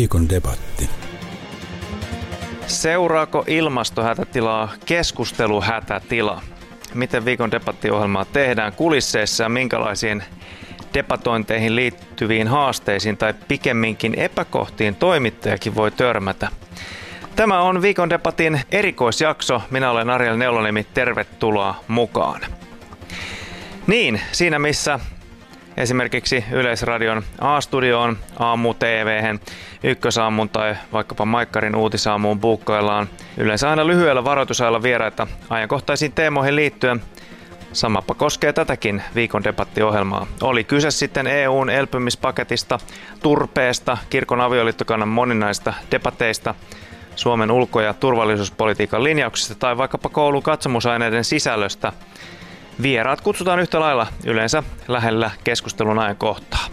Viikon debatti. Seuraako ilmastohätätilaa keskusteluhätätila? Miten viikon debattiohjelmaa tehdään kulisseissa ja minkälaisiin debatointeihin liittyviin haasteisiin tai pikemminkin epäkohtiin toimittajakin voi törmätä? Tämä on viikon debatin erikoisjakso. Minä olen Ariel Neuloniemi. Tervetuloa mukaan. Niin, siinä missä esimerkiksi Yleisradion A-studioon, Aamu-TV:hen, Ykkösaamun tai vaikkapa Maikkarin uutisaamuun buukkaillaan yleensä aina lyhyellä varoitusajalla vieraita ajankohtaisiin teemoihin liittyen. Samapa koskee tätäkin viikon debattiohjelmaa. Oli kyse sitten EUn elpymispaketista, turpeesta, kirkon avioliittokannan moninaista debateista, Suomen ulko- ja turvallisuuspolitiikan linjauksista tai vaikkapa koulun katsomusaineiden sisällöstä. Vieraat kutsutaan yhtä lailla yleensä lähellä keskustelun ajankohtaa.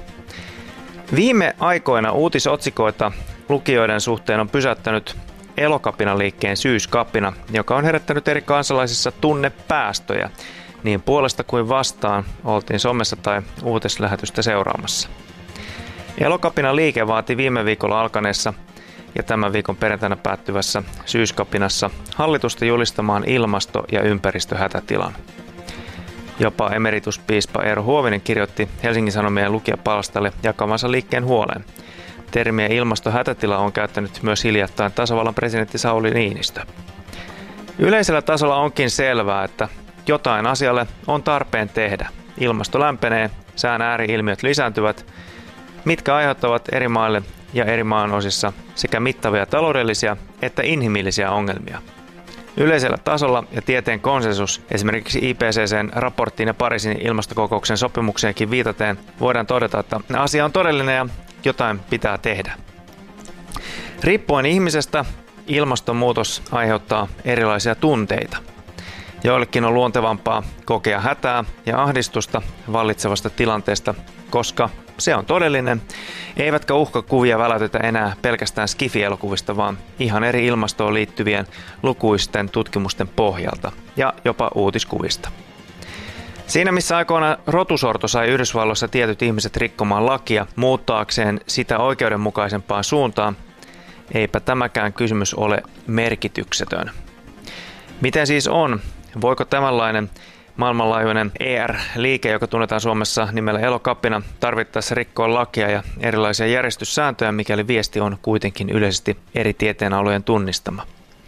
Viime aikoina uutisotsikoita lukijoiden suhteen on pysäyttänyt Elokapina-liikkeen Syyskapina, joka on herättänyt eri kansalaisissa tunnepäästöjä. Niin puolesta kuin vastaan oltiin somessa tai uutislähetystä seuraamassa. Elokapina-liike vaati viime viikolla alkaneessa ja tämän viikon perjantaina päättyvässä Syyskapinassa hallitusta julistamaan ilmasto- ja ympäristöhätätilan. Jopa emerituspiispa Eero Huovinen kirjoitti Helsingin Sanomien lukijapalstalle jakamansa liikkeen huoleen. Termiä ilmastohätätila on käyttänyt myös hiljattain tasavallan presidentti Sauli Niinistö. Yleisellä tasolla onkin selvää, että jotain asialle on tarpeen tehdä. Ilmasto lämpenee, sään ääri-ilmiöt lisääntyvät, mitkä aiheuttavat eri maille ja eri maanosissa sekä mittavia taloudellisia että inhimillisiä ongelmia. Yleisellä tasolla ja tieteen konsensus, esimerkiksi IPCC:n raporttiin ja Pariisin ilmastokokouksen sopimukseenkin viitaten, voidaan todeta, että asia on todellinen ja jotain pitää tehdä. Riippuen ihmisestä, ilmastonmuutos aiheuttaa erilaisia tunteita. Joillekin on luontevampaa kokea hätää ja ahdistusta vallitsevasta tilanteesta, koska se on todellinen, eivätkä uhkakuvia väläytetä enää pelkästään skifi-elokuvista, vaan ihan eri ilmastoon liittyvien lukuisten tutkimusten pohjalta ja jopa uutiskuvista. Siinä missä aikoina rotusorto sai Yhdysvalloissa tietyt ihmiset rikkomaan lakia muuttaakseen sitä oikeudenmukaisempaan suuntaan, eipä tämäkään kysymys ole merkityksetön. Miten siis on? Voiko tämänlainen maailmanlaajuinen ER-liike, joka tunnetaan Suomessa nimellä Elokapina, tarvittaessa rikkoa lakia ja erilaisia järjestyssääntöjä, mikäli viesti on kuitenkin yleisesti eri tieteenalojen tunnistama?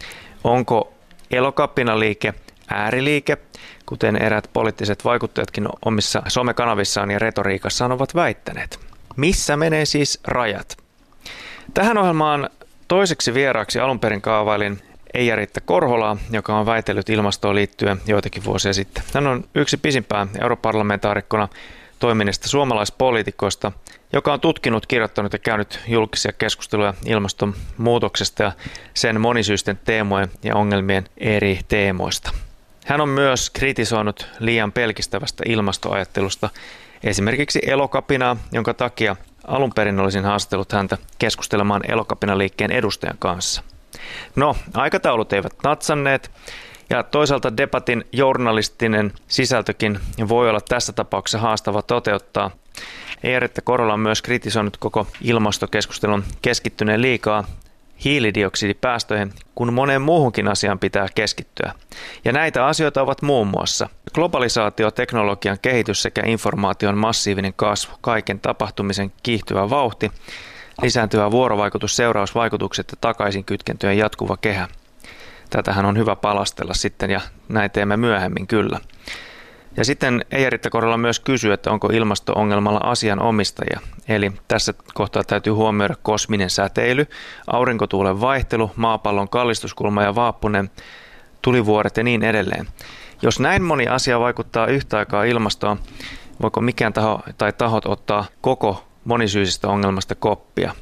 Onko Elokapina-liike ääriliike, kuten eräät poliittiset vaikuttajatkin omissa somekanavissaan ja retoriikassaan ovat väittäneet? Missä menee siis rajat? Tähän ohjelmaan toiseksi vieraaksi alun perin kaavailin Eija-Riitta Korholaa, joka on väitellyt ilmastoon liittyen joitakin vuosia sitten. Hän on yksi pisimpään europarlamentaarikkona toimineista suomalaispoliitikoista, joka on tutkinut, kirjoittanut ja käynyt julkisia keskusteluja ilmastonmuutoksesta ja sen monisyisten teemojen ja ongelmien eri teemoista. Hän on myös kritisoinut liian pelkistävästä ilmastoajattelusta, esimerkiksi Elokapinaa, jonka takia alun perin olisin haastellut häntä keskustelemaan Elokapina-liikkeen edustajan kanssa. No, aikataulut eivät natsanneet ja toisaalta debatin journalistinen sisältökin voi olla tässä tapauksessa haastava toteuttaa. Eija-Riitta Korhola on myös kritisoinut koko ilmastokeskustelun keskittyneen liikaa hiilidioksidipäästöihin, kun moneen muuhunkin asiaan pitää keskittyä. Ja näitä asioita ovat muun muassa globalisaatio, teknologian kehitys sekä informaation massiivinen kasvu, kaiken tapahtumisen kiihtyvä vauhti, lisääntyvä vuorovaikutus, seurausvaikutukset ja takaisinkytkentöjen jatkuva kehä. Tätähän on hyvä palastella sitten ja näin teemme myöhemmin kyllä. Ja sitten Eija-Riitta Korhola myös kysyy, että onko ilmasto-ongelmalla asianomistajia. Eli tässä kohtaa täytyy huomioida kosminen säteily, aurinkotuulen vaihtelu, maapallon kallistuskulma ja vaappunen, tulivuoret ja niin edelleen. Jos näin moni asia vaikuttaa yhtä aikaa ilmastoon, voiko mikään taho tai tahot ottaa koko monisyisestä ongelmasta koppia?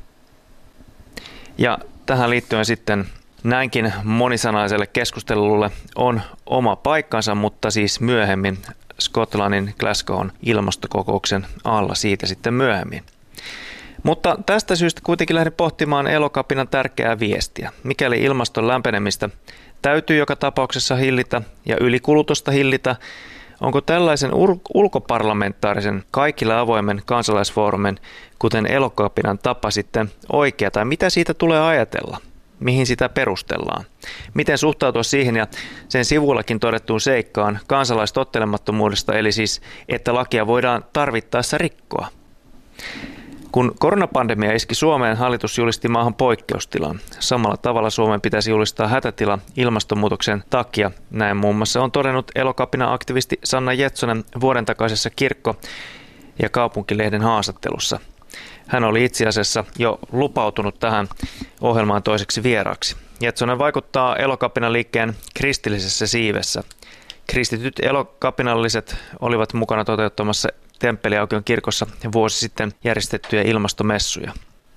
Ja tähän liittyen sitten näinkin monisanaiselle keskustelulle on oma paikkansa, mutta siis myöhemmin Skotlannin Glasgow'n ilmastokokouksen alla, siitä sitten myöhemmin. Mutta tästä syystä kuitenkin lähdin pohtimaan Elokapinan tärkeää viestiä. Mikäli ilmaston lämpenemistä täytyy joka tapauksessa hillitä ja ylikulutusta hillitä, Onko tällaisen ulkoparlamentaarisen kaikille avoimen kansalaisfoorumin, kuten Elokapinan tapa sitten oikea, tai mitä siitä tulee ajatella? Mihin sitä perustellaan? Miten suhtautua siihen ja sen sivullakin todettuun seikkaan kansalaistottelemattomuudesta, eli siis, että lakia voidaan tarvittaessa rikkoa? Kun koronapandemia iski Suomeen, hallitus julisti maahan poikkeustilan. Samalla tavalla Suomen pitäisi julistaa hätätila ilmastonmuutoksen takia. Näin muun muassa on todennut Elokapina-aktivisti Sanna Jetsonen vuoden takaisessa kirkko- ja kaupunkilehden haastattelussa. Hän oli itse asiassa jo lupautunut tähän ohjelmaan toiseksi vieraaksi. Jetsonen vaikuttaa Elokapina-liikkeen kristillisessä siivessä. Kristityt elokapinalliset olivat mukana toteuttamassa Temppeliaukion kirkossa vuosi sitten järjestettyjä ilmastomessuja.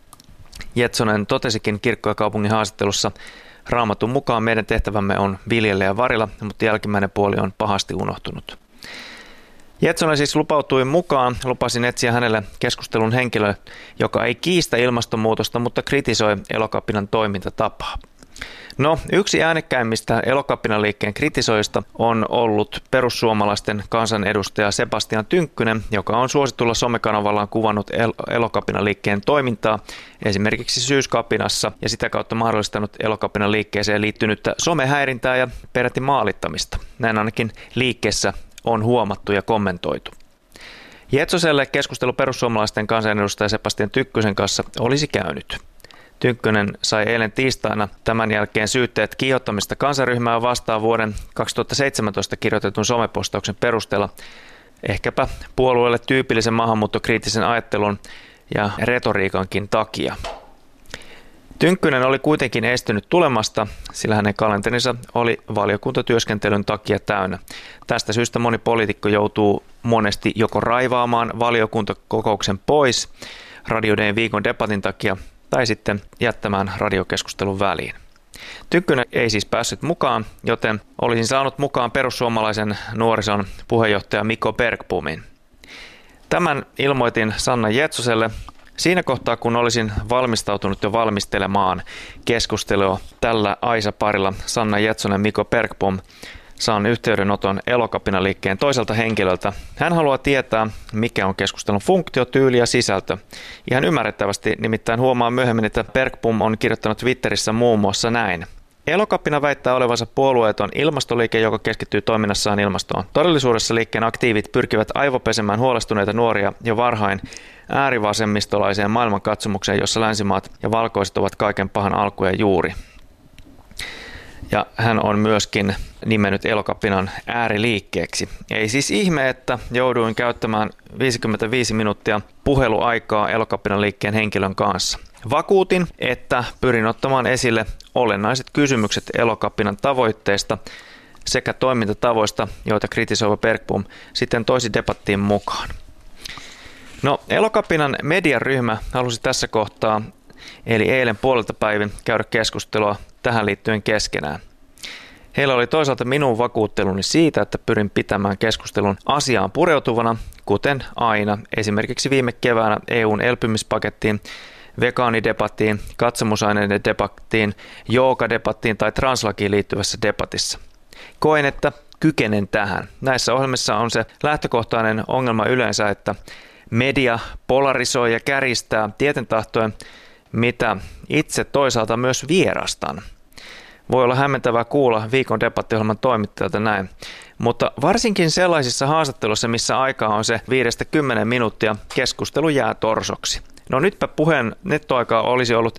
Jetsonen totesikin kirkko- ja kaupungin haastattelussa, Raamatun mukaan meidän tehtävämme on viljellä ja varilla, mutta jälkimmäinen puoli on pahasti unohtunut. Jetsonen siis lupautui mukaan, lupasin etsiä hänelle keskustelun henkilö, joka ei kiistä ilmastonmuutosta, mutta kritisoi Elokapinan toimintatapaa. No, yksi äänekkäimmistä Elokapina-liikkeen kritisoista on ollut perussuomalaisten kansanedustaja Sebastian Tynkkynen, joka on suositulla somekanavallaan kuvannut Elokapina-liikkeen toimintaa esimerkiksi Syyskapinassa ja sitä kautta mahdollistanut Elokapina-liikkeeseen liittynyttä somehäirintää ja peräti maalittamista. Näin ainakin liikkeessä on huomattu ja kommentoitu. Jetsoselle keskustelu perussuomalaisten kansanedustaja Sebastian Tynkkysen kanssa olisi käynyt. Tynkkynen sai eilen tiistaina tämän jälkeen syytteet kiihottamista kansanryhmää vastaan vuoden 2017 kirjoitetun somepostauksen perusteella, ehkäpä puolueelle tyypillisen maahanmuuttokriittisen ajattelun ja retoriikankin takia. Tynkkynen oli kuitenkin estynyt tulemasta, sillä hänen kalenterinsa oli valiokuntatyöskentelyn takia täynnä. Tästä syystä moni poliitikko joutuu monesti joko raivaamaan valiokuntakokouksen pois Radio Dayn viikon debatin takia tai sitten jättämään radiokeskustelun väliin. Tynkkynen ei siis päässyt mukaan, joten olisin saanut mukaan perussuomalaisen nuorison puheenjohtaja Miko Bergbomin. Tämän ilmoitin Sanna Jetsoselle siinä kohtaa, kun olisin valmistautunut jo valmistelemaan keskustelua tällä Aisa-parilla. Sanna Jetsonen, Miko Bergbom, saan yhteydenoton Elokapina-liikkeen toiselta henkilöltä. Hän haluaa tietää, mikä on keskustelun funktio, tyyli ja sisältö. Ihan ymmärrettävästi, nimittäin huomaa myöhemmin, että Bergbom on kirjoittanut Twitterissä muun muassa näin. Elokapina väittää olevansa puolueeton ilmastoliike, joka keskittyy toiminnassaan ilmastoon. Todellisuudessa liikkeen aktiivit pyrkivät aivopesemään huolestuneita nuoria jo varhain äärivasemmistolaiseen maailmankatsomukseen, jossa länsimaat ja valkoiset ovat kaiken pahan alku ja juuri. Ja hän on myöskin nimennyt Elokapinan ääriliikkeeksi. Ei siis ihme, että jouduin käyttämään 55 minuuttia puheluaikaa Elokapinan liikkeen henkilön kanssa. Vakuutin, että pyrin ottamaan esille olennaiset kysymykset Elokapinan tavoitteista sekä toimintatavoista, joita kritisoiva Bergbom sitten toisi debattiin mukaan. No, Elokapinan mediaryhmä halusi tässä kohtaa, eli eilen puolelta päivin, käydä keskustelua tähän liittyen keskenään. Heillä oli toisaalta minun vakuutteluni siitä, että pyrin pitämään keskustelun asiaan pureutuvana, kuten aina, esimerkiksi viime keväänä EUn elpymispakettiin, vegaanidebattiin, katsomusaineiden debattiin, joogadebattiin tai translakiin liittyvässä debatissa. Koen, että kykenen tähän. Näissä ohjelmissa on se lähtökohtainen ongelma yleensä, että media polarisoi ja käristää tieten tahtoen, mitä itse toisaalta myös vierastan. Voi olla hämmentävää kuulla viikon debattiohjelman toimittajalta näin, mutta varsinkin sellaisissa haastatteluissa, missä aikaa on se 5-10 minuuttia, keskustelu jää torsoksi. No nytpä puheen nettoaikaa olisi ollut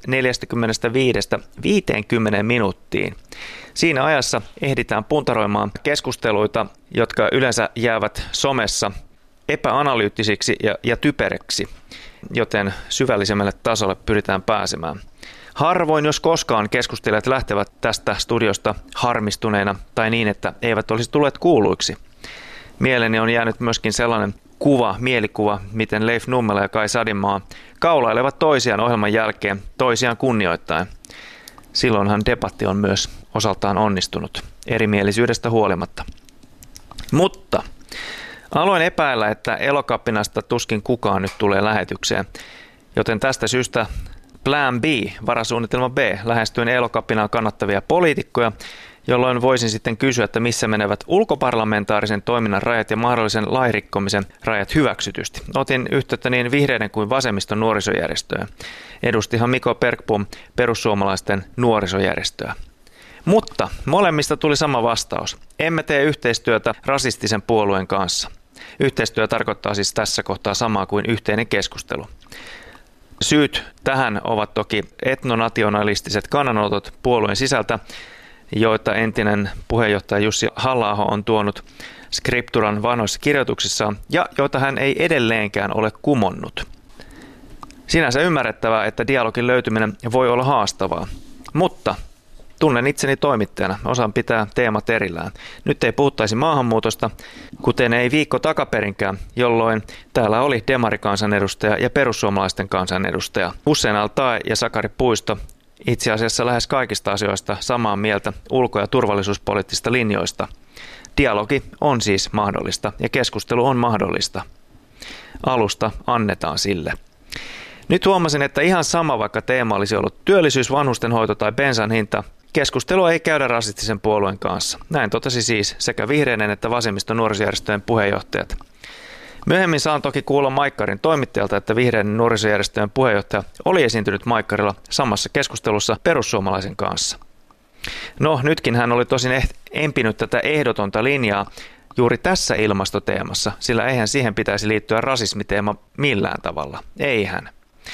45-50 minuuttiin. Siinä ajassa ehditään puntaroimaan keskusteluita, jotka yleensä jäävät somessa epäanalyyttisiksi ja typereksi, joten syvällisemmälle tasolle pyritään pääsemään. Harvoin, jos koskaan, keskustelijat lähtevät tästä studiosta harmistuneina tai niin, että eivät olisi tulleet kuuluiksi. Mieleeni on jäänyt myöskin sellainen mielikuva, miten Leif Nummela ja Kai Sadinmaa kaulailevat toisiaan ohjelman jälkeen toisiaan kunnioittaen. Silloinhan debatti on myös osaltaan onnistunut, erimielisyydestä huolimatta. Mutta aloin epäillä, että Elokapinasta tuskin kukaan nyt tulee lähetykseen, joten tästä syystä Plan B, varasuunnitelma B, lähestyin Elokapinaan kannattavia poliitikkoja jolloin voisin sitten kysyä, että missä menevät ulkoparlamentaarisen toiminnan rajat ja mahdollisen lainrikkomisen rajat hyväksytysti. Otin yhteyttä niin vihreiden kuin vasemmiston nuorisojärjestöön. Edustihan Miko Bergbom perussuomalaisten nuorisojärjestöä. Mutta molemmista tuli sama vastaus. Emme tee yhteistyötä rasistisen puolueen kanssa. Yhteistyö tarkoittaa siis tässä kohtaa samaa kuin yhteinen keskustelu. Syyt tähän ovat toki etnonationalistiset kannanotot puolueen sisältä, joita entinen puheenjohtaja Jussi Halla-aho on tuonut Scripturan vanhoissa kirjoituksissaan ja joita hän ei edelleenkään ole kumonnut. Sinänsä ymmärrettävää, että dialogin löytyminen voi olla haastavaa, mutta tunnen itseni toimittajana, osaan pitää teemat erillään. Nyt ei puhuttaisi maahanmuutosta, kuten ei viikko takaperinkään, jolloin täällä oli demarikansanedustaja ja perussuomalaisten kansanedustaja Hussein al-Taee ja Sakari Puisto, itse asiassa lähes kaikista asioista samaa mieltä ulko- ja turvallisuuspoliittisista linjoista. Dialogi on siis mahdollista ja keskustelu on mahdollista. Alusta annetaan sille. Nyt huomasin, että ihan sama vaikka teema olisi ollut työllisyys, vanhustenhoito tai bensan hinta, keskustelua ei käydä rasistisen puolueen kanssa. Näin totesi siis sekä vihreiden että vasemmiston nuorisojärjestöjen puheenjohtajat. Myöhemmin saan toki kuulla Maikkarin toimittajalta, että vihreiden nuorisojärjestöjen puheenjohtaja oli esiintynyt Maikkarilla samassa keskustelussa perussuomalaisen kanssa. No, nytkin hän oli tosin empinyt tätä ehdotonta linjaa juuri tässä ilmastoteemassa, sillä eihän siihen pitäisi liittyä rasismiteema millään tavalla. Eihän.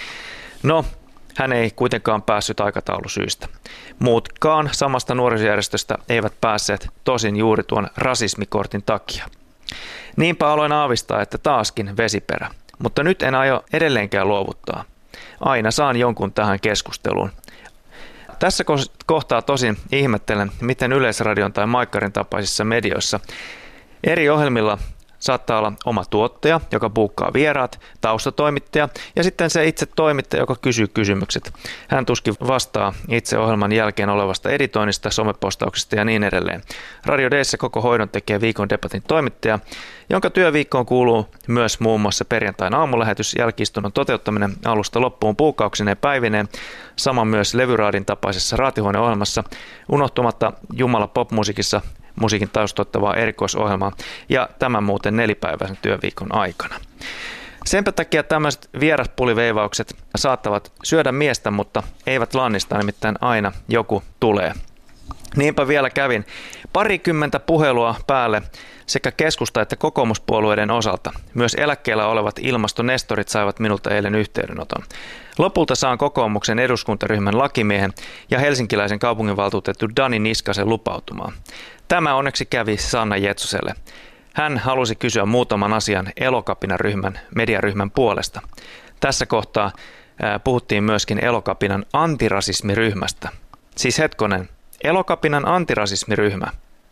No, hän ei kuitenkaan päässyt aikataulusyistä. Muutkaan samasta nuorisojärjestöstä eivät päässeet tosin juuri tuon rasismikortin takia. Niinpä aloin aavistaa, että taaskin vesiperä. Mutta nyt en aio edelleenkään luovuttaa. Aina saan jonkun tähän keskusteluun. Tässä kohtaa tosin ihmettelen, miten Yleisradion tai Maikkarin tapaisissa medioissa eri ohjelmilla saattaa olla oma tuottaja, joka buukkaa vieraat, taustatoimittaja ja sitten se itse toimittaja, joka kysyy kysymykset. Hän tuskin vastaa itse ohjelman jälkeen olevasta editoinnista, somepostauksista ja niin edelleen. Radio D:ssä koko hoidon tekee Viikon debatin toimittaja, jonka työviikkoon kuuluu myös muun muassa perjantain aamulähetys, jälki-istunnon toteuttaminen alusta loppuun buukkauksineen päivineen, sama myös Levyraadin tapaisessa raatihuoneohjelmassa, unohtumatta Jumala popmusiikissa musiikin taustoittavaa erikoisohjelmaa ja tämän muuten 4-päiväisen työviikon aikana. Senpä takia tämmöiset vieraspuliveivaukset saattavat syödä miestä, mutta eivät lannista, nimittäin aina joku tulee. Niinpä vielä kävin 20 puhelua päälle sekä keskusta- että kokoomuspuolueiden osalta. Myös eläkkeellä olevat ilmastonestorit saivat minulta eilen yhteydenoton. Lopulta saan kokoomuksen eduskuntaryhmän lakimiehen ja helsinkiläisen kaupunginvaltuutettu Dani Niskasen lupautumaan. Tämä onneksi kävi Sanna Jetsoselle. Hän halusi kysyä muutaman asian Elokapinan mediaryhmän puolesta. Tässä kohtaa puhuttiin myöskin Elokapinan antirasismiryhmästä. Siis hetkonen, Elokapinan antirasismiryhmä.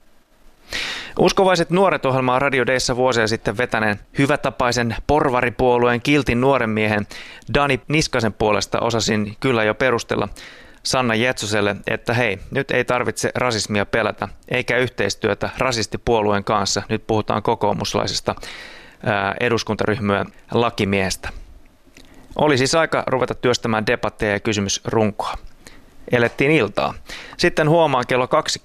Uskovaiset nuoret -ohjelmaa Radio D:ssä vuosia sitten vetäneen hyvätapaisen porvaripuolueen kiltin nuoren miehen Dani Niskasen puolesta osasin kyllä jo perustella Sanna Jetsoselle, että hei, nyt ei tarvitse rasismia pelätä, eikä yhteistyötä rasistipuolueen kanssa. Nyt puhutaan kokoomuslaisesta eduskuntaryhmän lakimiehestä. Oli siis aika ruveta työstämään debatteja ja kysymysrunkoa. Elettiin iltaa. Sitten huomaan kello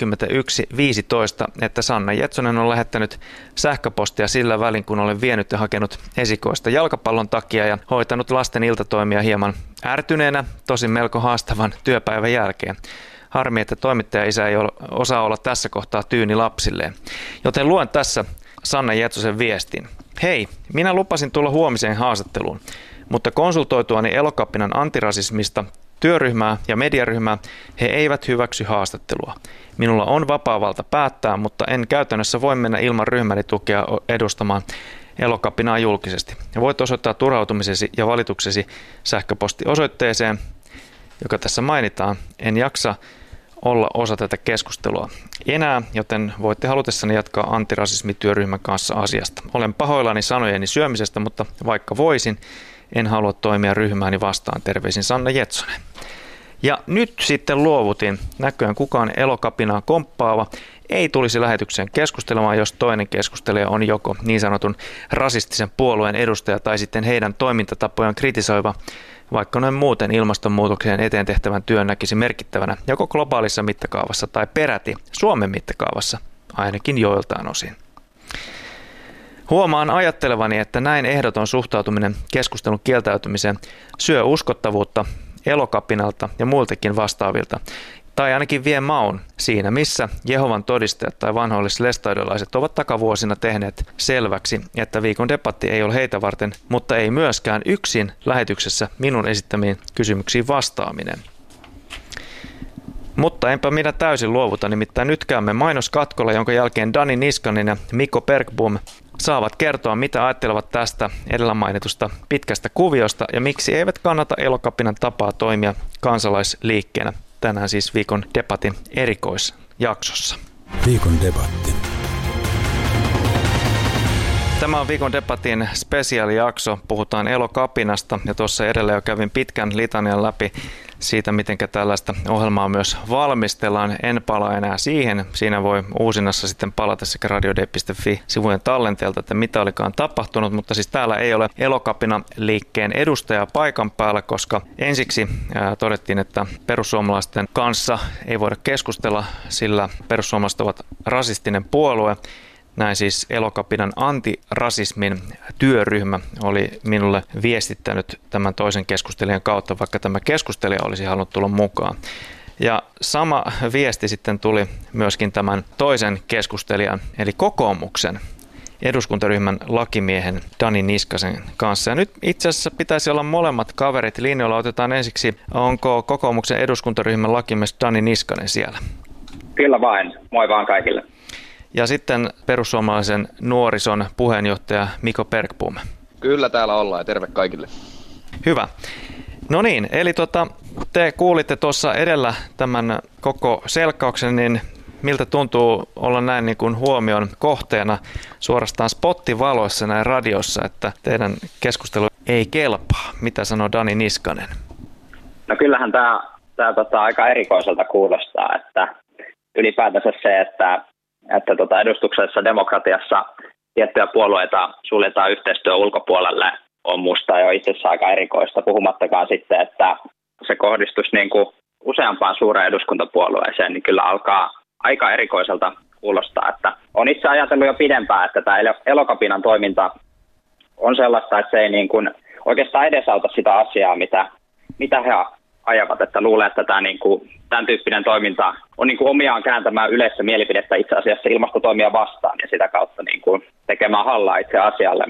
21.15, että Sanna Jetsonen on lähettänyt sähköpostia sillä välin, kun olen vienyt ja hakenut esikoista jalkapallon takia ja hoitanut lasten iltatoimia hieman ärtyneenä, tosin melko haastavan työpäivän jälkeen. Harmi, että toimittaja-isä ei osaa olla tässä kohtaa tyyni lapsilleen. Joten luen tässä Sanna Jetsosen viestin. Hei, minä lupasin tulla huomiseen haastatteluun, mutta konsultoituani Elokapinan antirasismista työryhmää ja mediaryhmää he eivät hyväksy haastattelua. Minulla on vapaa valta päättää, mutta en käytännössä voi mennä ilman ryhmäni tukea edustamaan Elokapinaa julkisesti. Ja voit osoittaa turhautumisesi ja valituksesi sähköpostiosoitteeseen, joka tässä mainitaan. En jaksa olla osa tätä keskustelua enää, joten voitte halutessani jatkaa antirasismityöryhmän kanssa asiasta. Olen pahoillani sanojeni syömisestä, mutta vaikka voisin, en halua toimia ryhmääni vastaan. Terveisin Sanna Jetsonen. Ja nyt sitten luovutin. Näköjään kukaan Elokapinaa komppaava ei tulisi lähetykseen keskustelemaan, jos toinen keskustelija on joko niin sanotun rasistisen puolueen edustaja tai sitten heidän toimintatapojaan kritisoiva vaikka noin muuten ilmastonmuutokseen eteen tehtävän työn näkisi merkittävänä joko globaalissa mittakaavassa tai peräti Suomen mittakaavassa, ainakin joiltain osin. Huomaan ajattelevani, että näin ehdoton suhtautuminen keskustelun kieltäytymiseen syö uskottavuutta Elokapinalta ja muiltakin vastaavilta, tai ainakin vie maun siinä, missä Jehovan todistajat tai vanhoillislestadiolaiset ovat takavuosina tehneet selväksi, että viikon debatti ei ole heitä varten, mutta ei myöskään yksin lähetyksessä minun esittämiin kysymyksiin vastaaminen. Mutta enpä minä täysin luovuta, nimittäin nyt käymme mainoskatkolla, jonka jälkeen Dani Niskanen ja Mikko Bergbom saavat kertoa, mitä ajattelevat tästä edellä mainitusta pitkästä kuviosta ja miksi eivät kannata Elokapinan tapaa toimia kansalaisliikkeenä. Tänään siis viikon debatin erikoisjaksossa. Viikon debatti. Tämä on viikon debatin spesiaalijakso. Puhutaan Elokapinasta ja tuossa edellä jo kävin pitkän litanian läpi siitä, miten tällaista ohjelmaa myös valmistellaan. En palaa enää siihen. Siinä voi uusinnassa sitten palata sekä radiode.fi-sivujen tallenteelta, että mitä olikaan tapahtunut. Mutta siis täällä ei ole Elokapina-liikkeen edustaja paikan päällä, koska ensiksi todettiin, että perussuomalaisten kanssa ei voida keskustella, sillä perussuomalaiset ovat rasistinen puolue. Näin siis Elokapinan antirasismin työryhmä oli minulle viestittänyt tämän toisen keskustelijan kautta, vaikka tämä keskustelija olisi halunnut tulla mukaan. Ja sama viesti sitten tuli myöskin tämän toisen keskustelijan, eli kokoomuksen eduskuntaryhmän lakimiehen Dani Niskasen kanssa. Ja nyt itse asiassa pitäisi olla molemmat kaverit linjoilla. Otetaan ensiksi, onko kokoomuksen eduskuntaryhmän lakimies Dani Niskanen siellä? Kyllä vain. Moi vaan kaikille. Ja sitten perussuomalaisen nuorison puheenjohtaja Mikko Bergbom. Kyllä täällä ollaan ja terve kaikille. Hyvä. No niin, eli te kuulitte tuossa edellä tämän koko selkkauksen, niin miltä tuntuu olla näin niin kuin huomion kohteena suorastaan spottivaloissa näin radiossa, että teidän keskustelu ei kelpaa? Mitä sanoo Dani Niskanen? No kyllähän tämä aika erikoiselta kuulostaa, että ylipäätänsä se, että edustuksellisessa demokratiassa tiettyjä puolueita suljetaan yhteistyön ulkopuolelle, on musta jo itsessään aika erikoista, puhumattakaan sitten, että se kohdistuisi niin kuin useampaan suureen eduskuntapuolueeseen, niin kyllä alkaa aika erikoiselta kuulostaa. Että on itse ajatellut jo pidempään, että tämä Elokapinan toiminta on sellaista, että se ei niin kuin oikeastaan edesauta sitä asiaa, mitä he ajavat, että luulee, että tämän tyyppinen toiminta on niin kuin omiaan kääntämään yleistä mielipidettä itse asiassa ilmastotoimia vastaan ja sitä kautta niin kuin tekemään hallaa itse asialle,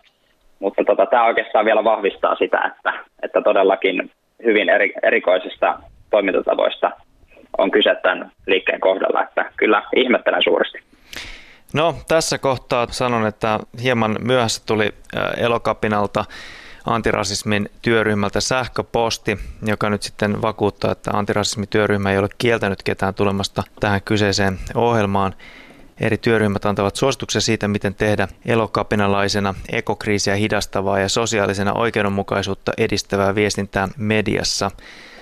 mutta tämä oikeastaan vielä vahvistaa sitä, että todellakin hyvin erikoisista toimintatavoista on kyse tämän liikkeen kohdalla, että kyllä ihmettelen suuresti. No tässä kohtaa sanon, että hieman myöhässä tuli Elokapinalta antirasismin työryhmältä sähköposti, joka nyt sitten vakuuttaa, että antirasismityöryhmä ei ole kieltänyt ketään tulemasta tähän kyseiseen ohjelmaan. Eri työryhmät antavat suosituksia siitä, miten tehdä elokapinalaisena ekokriisiä hidastavaa ja sosiaalisena oikeudenmukaisuutta edistävää viestintää mediassa.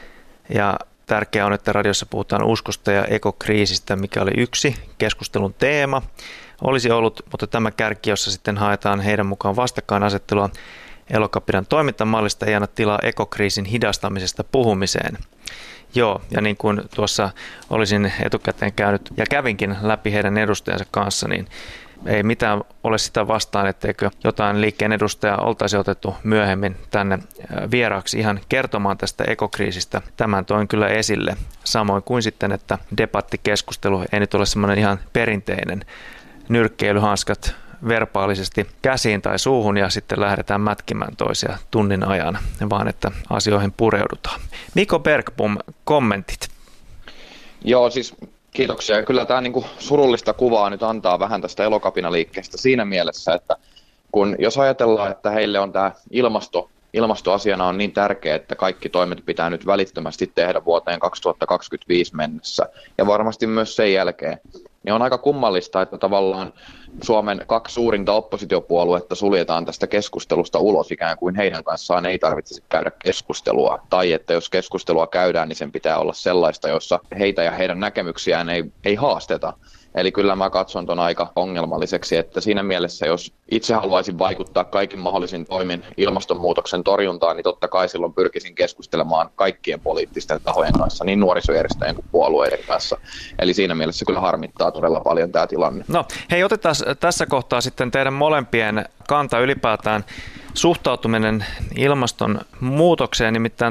Ja tärkeää on, että radiossa puhutaan uskosta ja ekokriisistä, mikä oli yksi keskustelun teema. Olisi ollut, mutta tämä kärki, jossa sitten haetaan heidän mukaan vastakkainasettelua Elokapinan toimintamallista, ei anna tilaa ekokriisin hidastamisesta puhumiseen. Joo, ja niin kuin tuossa olisin etukäteen käynyt ja kävinkin läpi heidän edustajansa kanssa, niin ei mitään ole sitä vastaan, etteikö jotain liikkeen edustajaa oltaisi otettu myöhemmin tänne vieraaksi ihan kertomaan tästä ekokriisistä. Tämän toin kyllä esille, samoin kuin sitten, että debattikeskustelu ei nyt ole semmoinen ihan perinteinen nyrkkeilyhanskat verbaalisesti käsiin tai suuhun ja sitten lähdetään mätkimään toisia tunnin ajan, vaan että asioihin pureudutaan. Mikko Bergbom, kommentit. Joo, siis kiitoksia. Kyllä tämä niin kuin surullista kuvaa nyt antaa vähän tästä Elokapina-liikkeestä siinä mielessä, että jos ajatellaan, että heille on tämä ilmastoasiana on niin tärkeä, että kaikki toimet pitää nyt välittömästi tehdä vuoteen 2025 mennessä ja varmasti myös sen jälkeen, niin on aika kummallista, että tavallaan Suomen 2 suurinta oppositiopuoluetta suljetaan tästä keskustelusta ulos, ikään kuin heidän kanssaan ei tarvitsisi käydä keskustelua, tai että jos keskustelua käydään, niin sen pitää olla sellaista, jossa heitä ja heidän näkemyksiään ei haasteta. Eli kyllä mä katson ton aika ongelmalliseksi, että siinä mielessä, jos itse haluaisin vaikuttaa kaikin mahdollisin toimin ilmastonmuutoksen torjuntaan, niin totta kai silloin pyrkisin keskustelemaan kaikkien poliittisten tahojen kanssa, niin nuorisojärjestöjen kuin puolueiden kanssa. Eli siinä mielessä kyllä harmittaa todella paljon tämä tilanne. No hei, otetaan tässä kohtaa sitten teidän molempien kanta ylipäätään suhtautuminen ilmastonmuutokseen, nimittäin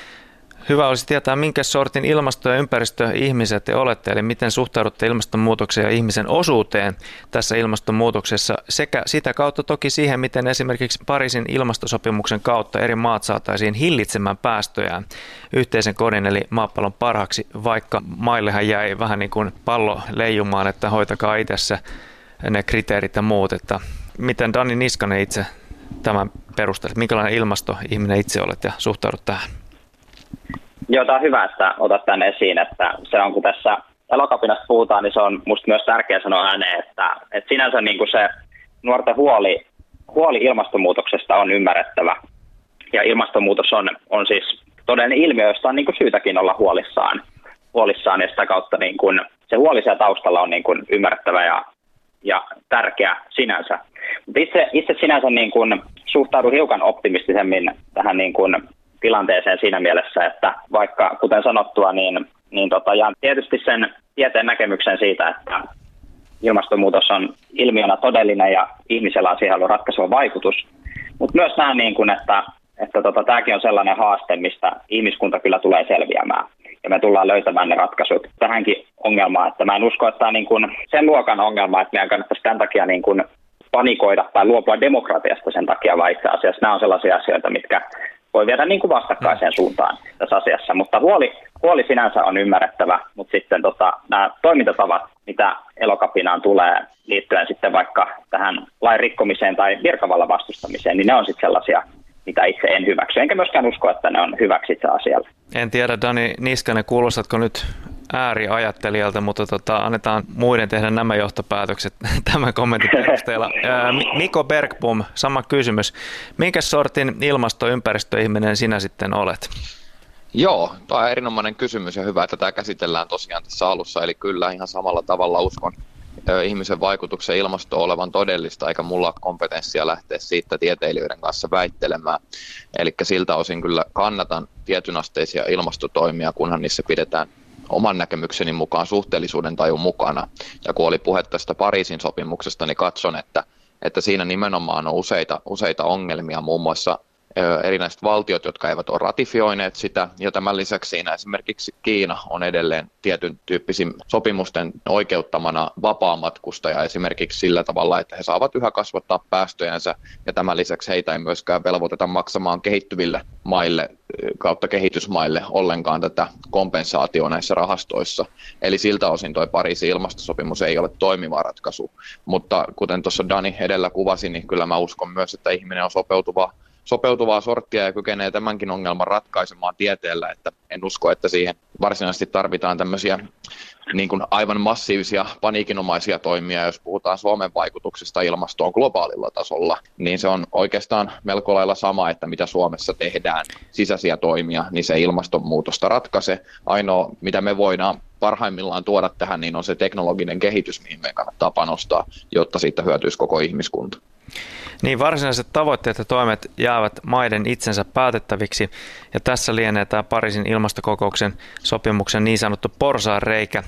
hyvä olisi tietää, minkä sortin ilmasto- ja ympäristöihmiset te olette, eli miten suhtaudutte ilmastonmuutokseen ja ihmisen osuuteen tässä ilmastonmuutoksessa, sekä sitä kautta toki siihen, miten esimerkiksi Pariisin ilmastosopimuksen kautta eri maat saataisiin hillitsemään päästöjään yhteisen kodin eli maapallon parhaaksi, vaikka maillehan jäi vähän niin kuin pallo leijumaan, että hoitakaa itsessä ne kriteerit ja muut, että miten Dani Niskanen itse tämän perusteella, minkälainen ilmastoihminen itse olet ja suhtaudut tähän? Joo, tämä on hyvä, että otat tämän esiin, että se on, kun tässä Elokapinasta puhutaan, niin se on musta myös tärkeää sanoa ääneen, että sinänsä niin kuin se nuorten huoli ilmastonmuutoksesta on ymmärrettävä. Ja ilmastonmuutos on siis todellinen ilmiö, josta on niin kuin syytäkin olla huolissaan ja sitä kautta niin kuin se huoli siellä taustalla on niin kuin ymmärrettävä ja tärkeä sinänsä. Mutta itse sinänsä niin kuin suhtaudun hiukan optimistisemmin tähän niin kuin tilanteeseen siinä mielessä, että vaikka kuten sanottua, ja tietysti sen tieteen näkemyksen siitä, että ilmastonmuutos on ilmiönä todellinen ja ihmisellä on siihen ollut ratkaiseva vaikutus, mutta myös näen niin kuin, että tämäkin on sellainen haaste, mistä ihmiskunta kyllä tulee selviämään ja me tullaan löytämään ne ratkaisut tähänkin ongelmaan, että mä en usko, että tämä on niin kuin sen luokan ongelma, että meidän kannattaisi tämän takia niin kuin panikoida tai luopua demokratiasta sen takia, vaan itse asiassa nämä on sellaisia asioita, mitkä voi viedä niin kuin vastakkaiseen suuntaan tässä asiassa, mutta huoli sinänsä on ymmärrettävä, mutta sitten nämä toimintatavat, mitä Elokapinaan tulee liittyen sitten vaikka tähän lain rikkomiseen tai virkavallan vastustamiseen, niin ne on sitten sellaisia, mitä itse en hyväksy, enkä myöskään usko, että ne on hyväksi itse asialle. En tiedä, Dani Niskanen, kuulostatko nyt ääriajattelijalta, mutta annetaan muiden tehdä nämä johtopäätökset tämän kommentin perusteella. Miko Bergbom, sama kysymys. Minkä sortin ilmastoympäristöihminen sinä sitten olet? Joo, tämä on erinomainen kysymys ja hyvä, että tämä käsitellään tosiaan tässä alussa. Eli kyllä ihan samalla tavalla uskon ihmisen vaikutuksen ilmastoon olevan todellista, eikä mulla kompetenssia lähteä siitä tieteilijöiden kanssa väittelemään. Eli siltä osin kyllä kannatan tietynasteisia ilmastotoimia, kunhan niissä pidetään oman näkemykseni mukaan suhteellisuuden tajun mukana. Ja kun oli puhe tästä Pariisin sopimuksesta, niin katson, että siinä nimenomaan on useita ongelmia, muun muassa erinäiset valtiot, jotka eivät ole ratifioineet sitä, ja tämän lisäksi siinä esimerkiksi Kiina on edelleen tietyn tyyppisiin sopimusten oikeuttamana vapaamatkustaja esimerkiksi sillä tavalla, että he saavat yhä kasvattaa päästöjänsä, ja tämän lisäksi heitä ei myöskään velvoiteta maksamaan kehittyville maille kautta kehitysmaille ollenkaan tätä kompensaatiota näissä rahastoissa. Eli siltä osin tuo Pariisin ilmastosopimus ei ole toimiva ratkaisu, mutta kuten tuossa Dani edellä kuvasi, niin kyllä mä uskon myös, että ihminen on sopeutuvaa sorttia ja kykenee tämänkin ongelman ratkaisemaan tieteellä, että en usko, että siihen varsinaisesti tarvitaan tämmöisiä niin kuin aivan massiivisia paniikinomaisia toimia. Jos puhutaan Suomen vaikutuksesta ilmastoon globaalilla tasolla, niin se on oikeastaan melko lailla sama, että mitä Suomessa tehdään sisäisiä toimia, niin se ilmastonmuutosta ratkaisee. Ainoa, mitä me voidaan parhaimmillaan tuoda tähän, niin on se teknologinen kehitys, mihin meidän kannattaa panostaa, jotta siitä hyötyisi koko ihmiskunta. Niin, varsinaiset tavoitteet ja toimet jäävät maiden itsensä päätettäviksi, ja tässä lienee tämä Pariisin ilmastokokouksen sopimuksen niin sanottu porsaanreikä.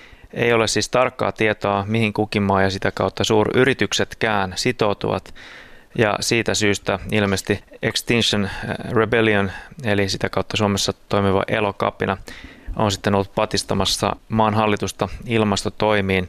Ei ole siis tarkkaa tietoa, mihin kukin maa ja sitä kautta suuryrityksetkään sitoutuvat, ja siitä syystä ilmeisesti Extinction Rebellion, eli sitä kautta Suomessa toimiva Elokapina, on sitten ollut patistamassa maan hallitusta ilmastotoimiin.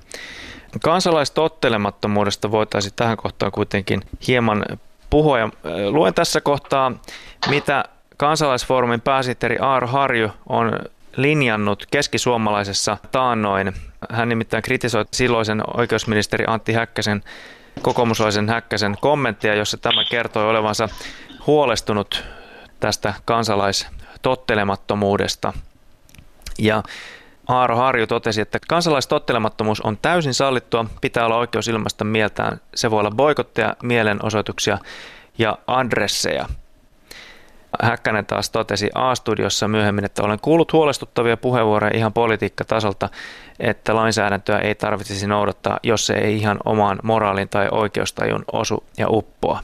Kansalaistottelemattomuudesta voitaisiin tähän kohtaan kuitenkin hieman puhua. Ja luen tässä kohtaa, mitä Kansalaisfoorumin pääsihteeri Aaro Harju on linjannut keskisuomalaisessa taannoin. Hän nimittäin kritisoi silloisen oikeusministeri Antti Häkkäsen, kokoomuslaisen Häkkäsen kommenttia, jossa tämä kertoi olevansa huolestunut tästä kansalaistottelemattomuudesta. Ja Aaro Harju totesi, että kansalaistottelemattomuus on täysin sallittua, pitää olla oikeus ilmaista mieltään. Se voi olla boikotteja, mielenosoituksia ja adresseja. Häkkänen taas totesi A-studiossa myöhemmin, että olen kuullut huolestuttavia puheenvuoroja ihan politiikkatasolta, että lainsäädäntöä ei tarvitsisi noudattaa, jos se ei ihan omaan moraalin tai oikeustajun osu ja uppoa.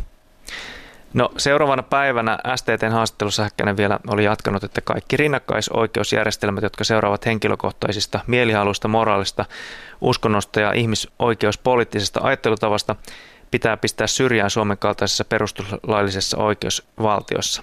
No, seuraavana päivänä STT:n haastattelussa Häkkänen vielä oli jatkanut, että kaikki rinnakkaisoikeusjärjestelmät, jotka seuraavat henkilökohtaisista mielihaluista, moraalista, uskonnosta ja ihmisoikeuspoliittisesta ajattelutavasta, pitää pistää syrjään Suomen kaltaisessa perustuslaillisessa oikeusvaltiossa.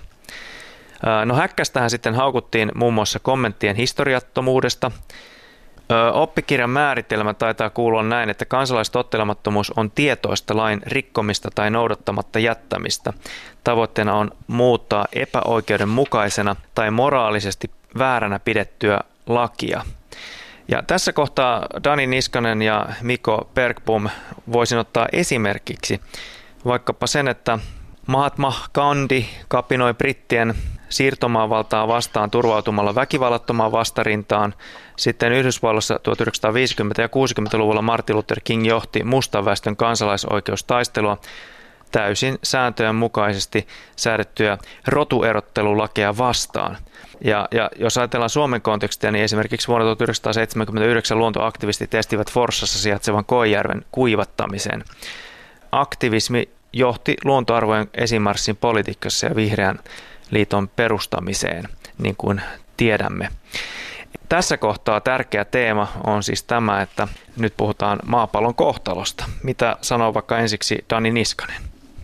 No, Häkkästähän sitten haukuttiin muun muassa kommenttien historiattomuudesta. Oppikirjan määritelmä taitaa kuulua näin, että kansalaistottelemattomuus on tietoista lain rikkomista tai noudattamatta jättämistä. Tavoitteena on muuttaa epäoikeudenmukaisena tai moraalisesti vääränä pidettyä lakia. Ja tässä kohtaa Dani Niskanen ja Miko Bergbom voisin ottaa esimerkiksi vaikkapa sen, että Mahatma Gandhi kapinoi brittien siirtomaavaltaa vastaan turvautumalla väkivallattomaan vastarintaan. Sitten Yhdysvalloissa 1950- ja 60-luvulla Martin Luther King johti mustan väestön kansalaisoikeustaistelua täysin sääntöjen mukaisesti säädettyä rotuerottelulakeja vastaan. Ja jos ajatellaan Suomen kontekstia, niin esimerkiksi vuonna 1979 luontoaktivistit estivät Forssassa sijaitsevan Koijärven kuivattamiseen. Aktivismi johti luontoarvojen esimarssin politiikassa ja Vihreän liiton perustamiseen, niin kuin tiedämme. Tässä kohtaa tärkeä teema on siis tämä, että nyt puhutaan maapallon kohtalosta. Mitä sanoo vaikka ensiksi Dani Niskanen?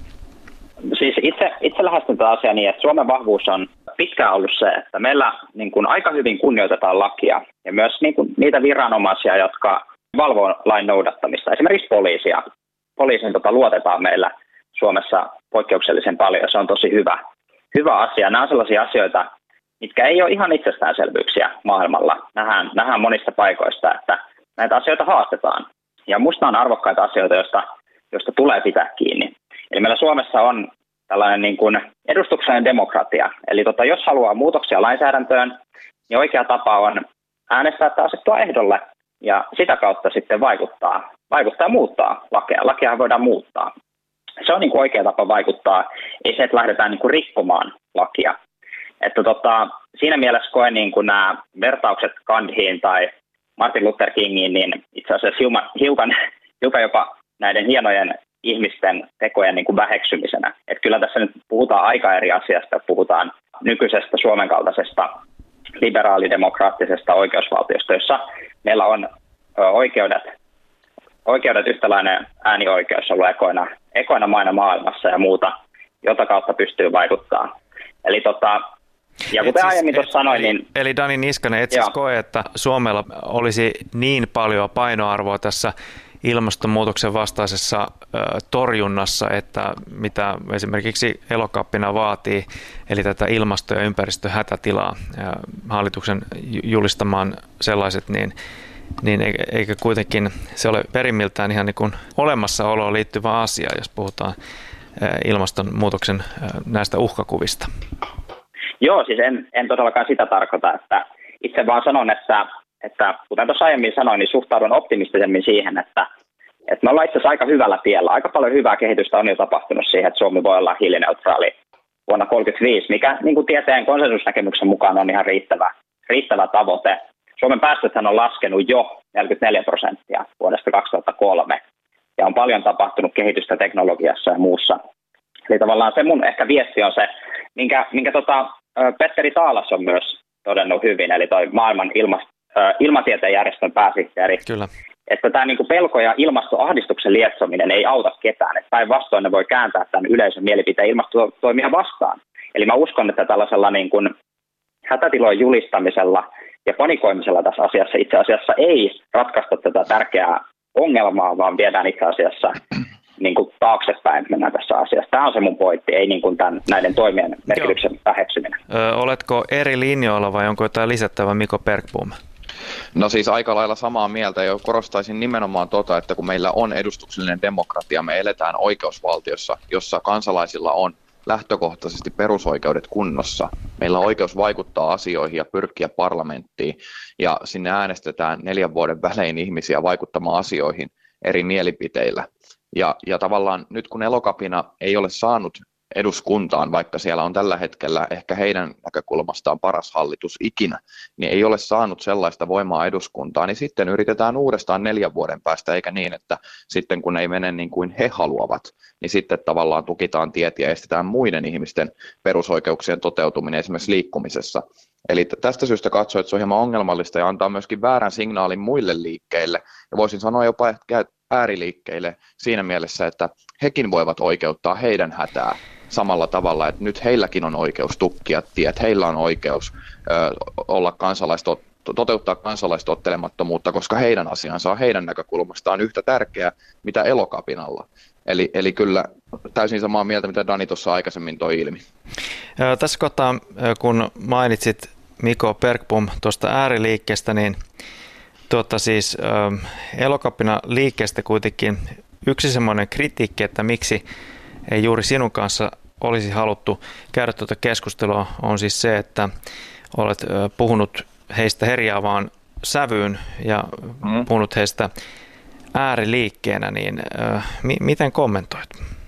Siis itse lähestyn tätä asiaa niin, että Suomen vahvuus on pitkään ollut se, että meillä niin kuin aika hyvin kunnioitetaan lakia ja myös niin kuin niitä viranomaisia, jotka valvoo lain noudattamista. Esimerkiksi poliisia. Poliisin luotetaan meillä Suomessa poikkeuksellisen paljon. Se on tosi hyvä asia. Nämä on sellaisia asioita, mitkä ei ole ihan itsestäänselvyyksiä maailmalla. Nähdään monista paikoista, että näitä asioita haastetaan. Ja musta on arvokkaita asioita, joista tulee pitää kiinni. Eli meillä Suomessa on tällainen niin kuin edustuksellinen demokratia. Eli jos haluaa muutoksia lainsäädäntöön, niin oikea tapa on äänestää tai asettua ehdolle ja sitä kautta sitten vaikuttaa ja muuttaa lakeja. Lakeja voidaan muuttaa. Se on niin kuin oikea tapa vaikuttaa, ei se, että lähdetään niin kuin rikkomaan lakia. Että siinä mielessä koen niin kuin nämä vertaukset Gandhiin tai Martin Luther Kingiin, niin itse asiassa hiukan jopa näiden hienojen ihmisten tekojen niin kuin väheksymisenä. Että kyllä tässä nyt puhutaan aika eri asiasta, puhutaan nykyisestä Suomen kaltaisesta liberaalidemokraattisesta oikeusvaltiosta, jossa meillä on oikeudet yhtäläinen äänioikeus ollut ekoina maina maailmassa ja muuta, jota kautta pystyy vaikuttaa. Eli ja kuten aiemmin tuossa sanoin, niin... Eli Dani Niskanen, et siis koe, että Suomella olisi niin paljon painoarvoa tässä ilmastonmuutoksen vastaisessa torjunnassa, että mitä esimerkiksi Elokappina vaatii, eli tätä ilmasto- ja ympäristöhätätilaa ja hallituksen julistamaan sellaiset, niin eikö kuitenkin se ole perimmiltään ihan niin kuin olemassaoloon liittyvä asia, jos puhutaan ilmastonmuutoksen näistä uhkakuvista? Joo, siis en todellakaan sitä tarkoita, että itse vaan sanon, että kuten tuossa aiemmin sanoin, niin suhtaudun optimistisemmin siihen, että me ollaan itse asiassa aika hyvällä tiellä. Aika paljon hyvää kehitystä on jo tapahtunut siihen, että Suomi voi olla hiilineutraali vuonna 2035, mikä niin kuin tieteen konsensusnäkemyksen mukaan on ihan riittävä tavoite. Suomen päästöthän on laskenut jo 44% vuodesta 2003 ja on paljon tapahtunut kehitystä teknologiassa ja muussa. Eli tavallaan se mun ehkä viesti on se, minkä Petteri Taalas on myös todennut hyvin, eli toi maailman ilmatieteen järjestön pääsihteeri. Kyllä. Että tämä niin kuin pelko ja ilmastoahdistuksen lietsominen ei auta ketään. Että päinvastoin ne voi kääntää tämän yleisön mielipiteen ilmastotoimia vastaan. Eli mä uskon, että tällaisella niin kuin hätätilojen julistamisella ja panikoimisella tässä asiassa itse asiassa ei ratkaista tätä tärkeää ongelmaa, vaan viedään itse asiassa niin kuin taaksepäin mennään tässä asiassa. Tämä on se mun pointti, ei niin kuin näiden toimien merkityksen väheksyminen. Oletko eri linjoilla vai onko jotain lisättävää, Miko Bergbom? No siis aika lailla samaa mieltä ja korostaisin nimenomaan että kun meillä on edustuksellinen demokratia, me eletään oikeusvaltiossa, jossa kansalaisilla on lähtökohtaisesti perusoikeudet kunnossa. Meillä on oikeus vaikuttaa asioihin ja pyrkiä parlamenttiin ja sinne äänestetään 4 vuoden välein ihmisiä vaikuttamaan asioihin eri mielipiteillä. Ja tavallaan nyt kun Elokapina ei ole saanut eduskuntaan, vaikka siellä on tällä hetkellä ehkä heidän näkökulmastaan paras hallitus ikinä, niin ei ole saanut sellaista voimaa eduskuntaan, niin sitten yritetään uudestaan 4 vuoden päästä, eikä niin, että sitten kun ei mene niin kuin he haluavat, niin sitten tavallaan tukitaan tiet ja estetään muiden ihmisten perusoikeuksien toteutuminen esimerkiksi liikkumisessa. Eli tästä syystä katsoa, että se on hieman ongelmallista ja antaa myöskin väärän signaalin muille liikkeille, ja voisin sanoa jopa ääriliikkeille siinä mielessä, että hekin voivat oikeuttaa heidän hätää samalla tavalla, että nyt heilläkin on oikeus tukkia tiet, heillä on oikeus olla toteuttaa kansalaistottelemattomuutta, koska heidän asiansa on heidän näkökulmastaan yhtä tärkeä, mitä Elokapinalla. Eli kyllä täysin samaa mieltä, mitä Dani tuossa aikaisemmin toi ilmi. Tässä kohtaa, kun mainitsit Miko Bergbom tuosta ääriliikkeestä, niin siis Elokapina liikkeestä kuitenkin yksi semmoinen kritiikki, että miksi ei juuri sinun kanssa olisi haluttu käydä tuota keskustelua, on siis se, että olet puhunut heistä herjaavaan sävyyn ja puhunut heistä ääriliikkeenä, niin miten kommentoit?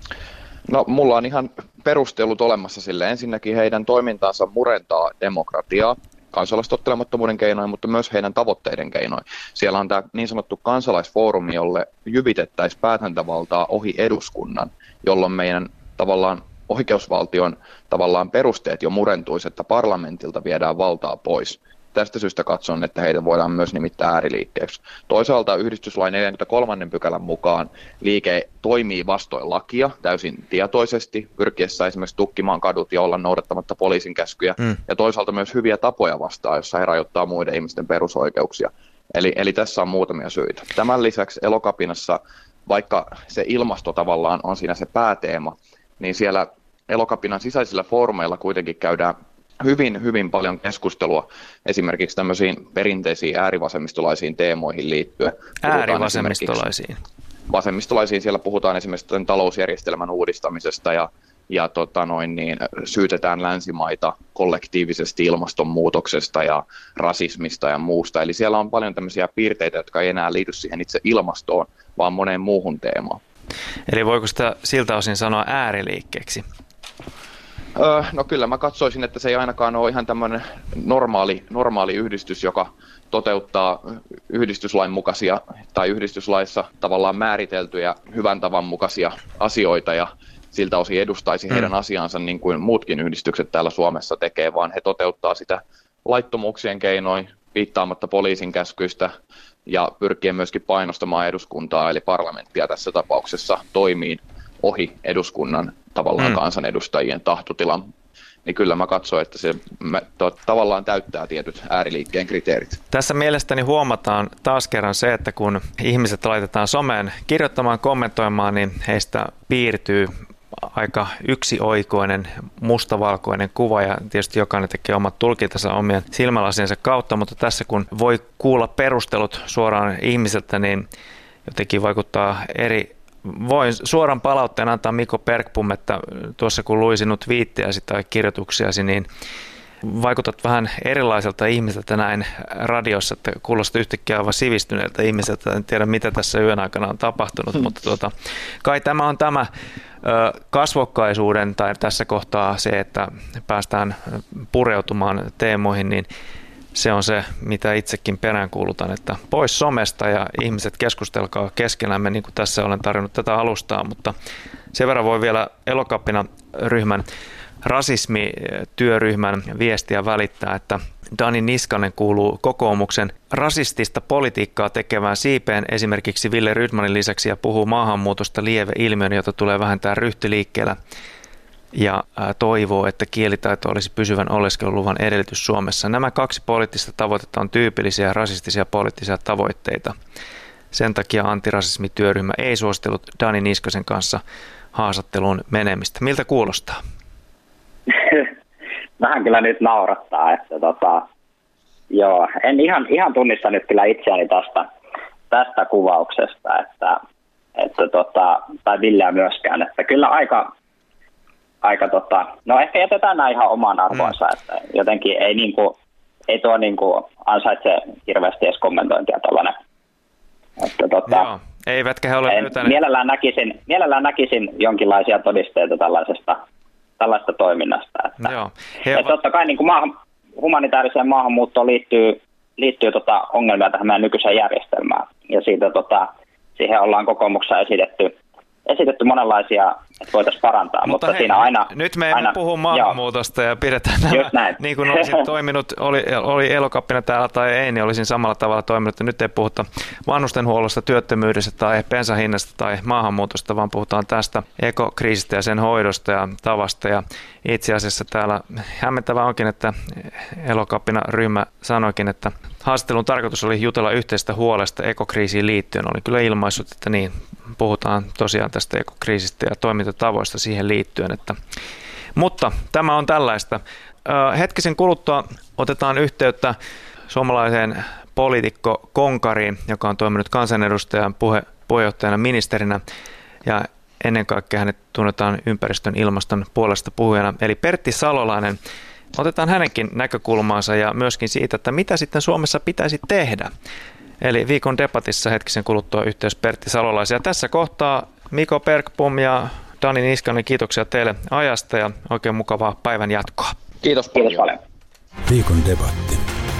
No mulla on ihan perustelut olemassa sille. Ensinnäkin heidän toimintaansa murentaa demokratiaa kansalaistottelemattomuuden keinoin, mutta myös heidän tavoitteiden keinoin. Siellä on tämä niin sanottu kansalaisfoorumi, jolle jyvitettäisiin päätäntävaltaa ohi eduskunnan, jolloin meidän tavallaan oikeusvaltion tavallaan perusteet jo murentuisi, että parlamentilta viedään valtaa pois. Tästä syystä katson, että heitä voidaan myös nimittää ääriliikkeeksi. Toisaalta yhdistyslain 43. pykälän mukaan liike toimii vastoin lakia täysin tietoisesti, pyrkiessä esimerkiksi tukkimaan kadut ja olla noudattamatta poliisin käskyjä, ja toisaalta myös hyviä tapoja vastaan, jossa he rajoittaa muiden ihmisten perusoikeuksia. Eli tässä on muutamia syitä. Tämän lisäksi Elokapinassa, vaikka se ilmasto tavallaan on siinä se pääteema, niin siellä Elokapinan sisäisillä foorumeilla kuitenkin käydään hyvin paljon keskustelua esimerkiksi tämmöisiin perinteisiin äärivasemmistolaisiin teemoihin liittyen. Äärivasemmistolaisiin? Vasemmistolaisiin siellä puhutaan esimerkiksi tämän talousjärjestelmän uudistamisesta ja syytetään länsimaita kollektiivisesti ilmastonmuutoksesta ja rasismista ja muusta. Eli siellä on paljon tämmöisiä piirteitä, jotka ei enää liity siihen itse ilmastoon, vaan moneen muuhun teemaan. Eli voiko sitä siltä osin sanoa ääriliikkeeksi? No kyllä mä katsoisin, että se ei ainakaan ole ihan tämmöinen normaali yhdistys, joka toteuttaa yhdistyslain mukaisia tai yhdistyslaissa tavallaan määriteltyjä hyvän tavan mukaisia asioita ja siltä osin edustaisi heidän asiansa niin kuin muutkin yhdistykset täällä Suomessa tekee, vaan he toteuttaa sitä laittomuuksien keinoin piittaamatta poliisin käskyistä ja pyrkien myöskin painostamaan eduskuntaa eli parlamenttia tässä tapauksessa toimiin ohi eduskunnan tavallaan kansanedustajien tahtotilan, niin kyllä mä katson, että se tavallaan täyttää tietyt ääriliikkeen kriteerit. Tässä mielestäni huomataan taas kerran se, että kun ihmiset laitetaan someen kirjoittamaan, kommentoimaan, niin heistä piirtyy aika yksioikoinen, mustavalkoinen kuva ja tietysti jokainen tekee omat tulkintansa omien silmälasiensa kautta, mutta tässä kun voi kuulla perustelut suoraan ihmiseltä, niin jotenkin vaikuttaa eri. Voin suoran palautteen antaa Miko Bergbom, että tuossa kun luin sinut twiittejäsi tai kirjoituksiasi, niin vaikutat vähän erilaiselta ihmiseltä näin radiossa, että kuulostaa yhtäkkiä aivan sivistyneeltä ihmiseltä. En tiedä, mitä tässä yön aikana on tapahtunut, mutta kai tämä on tämä kasvokkaisuuden tai tässä kohtaa se, että päästään pureutumaan teemoihin, niin se on se, mitä itsekin peräänkuulutan, että pois somesta ja ihmiset keskustelkaa keskenämme, niin kuin tässä olen tarjonnut tätä alustaa, mutta sen verran voi vielä Elokapina-ryhmän rasismityöryhmän viestiä välittää, että Dani Niskanen kuuluu kokoomuksen rasistista politiikkaa tekevään siipeen esimerkiksi Wille Rydmanin lisäksi ja puhuu maahanmuutosta lieveilmiön, jota tulee vähentää ryhtiliikkeellä. Ja toivoo, että kielitaito olisi pysyvän oleskeluluvan edellytys Suomessa. Nämä 2 poliittista tavoitetta on tyypillisiä rasistisia poliittisia tavoitteita. Sen takia antirasismityöryhmä ei suositellut Dani Niskasen kanssa haastatteluun menemistä. Miltä kuulostaa? Vähän kyllä nyt naurattaa, että joo, en ihan tunnista nyt kyllä itseäni tästä kuvauksesta, tai Villeä myöskään, että kyllä aika no ehkä jätetään nämä ihan omaan arvoonsa, että jotenkin ei tuo ansaitse hirveästi edes kommentointia tällainen. Joo, eivätkä he ole löytäneet. Mielellään näkisin jonkinlaisia todisteita tällaisesta tällaista toiminnasta. Joo. Että totta kai niin kuin humanitaariseen maahanmuuttoon liittyy ongelmia tähän meidän nykyiseen järjestelmään. Ja siitä, siihen ollaan kokoomuksessa esitetty monenlaisia, että voitaisiin parantaa. Mutta hei, siinä aina... Nyt me emme puhu maahanmuutosta ja pidetään nämä, niin kuin olisin toiminut, oli Elokappina täällä tai ei, niin olisin samalla tavalla toiminut. Nyt ei puhuta vanhustenhuollosta, työttömyydestä tai bensahinnasta tai maahanmuutosta, vaan puhutaan tästä ekokriisistä ja sen hoidosta ja tavasta. Ja itse asiassa täällä hämmentävää onkin, että Elokappina ryhmä sanoikin, että haastattelun tarkoitus oli jutella yhteistä huolesta ekokriisiin liittyen. Oli kyllä ilmaissut, että niin, puhutaan tosiaan tästä ekokriisistä ja toimintatavoista siihen liittyen. Mutta tämä on tällaista. Hetkisen kuluttua otetaan yhteyttä suomalaiseen poliitikko Konkariin, joka on toiminut kansanedustajan puheenjohtajana ministerinä ja ennen kaikkea hänet tunnetaan ympäristön ilmaston puolesta puhujana, eli Pertti Salolainen. Otetaan hänenkin näkökulmaansa ja myöskin siitä, että mitä sitten Suomessa pitäisi tehdä. Eli viikon debatissa hetkisen kuluttua yhteys Pertti Salolaisen. Ja tässä kohtaa Miko Bergbom ja Dani Niskanen, kiitoksia teille ajasta ja oikein mukavaa päivän jatkoa. Kiitos paljon. Viikon debatti.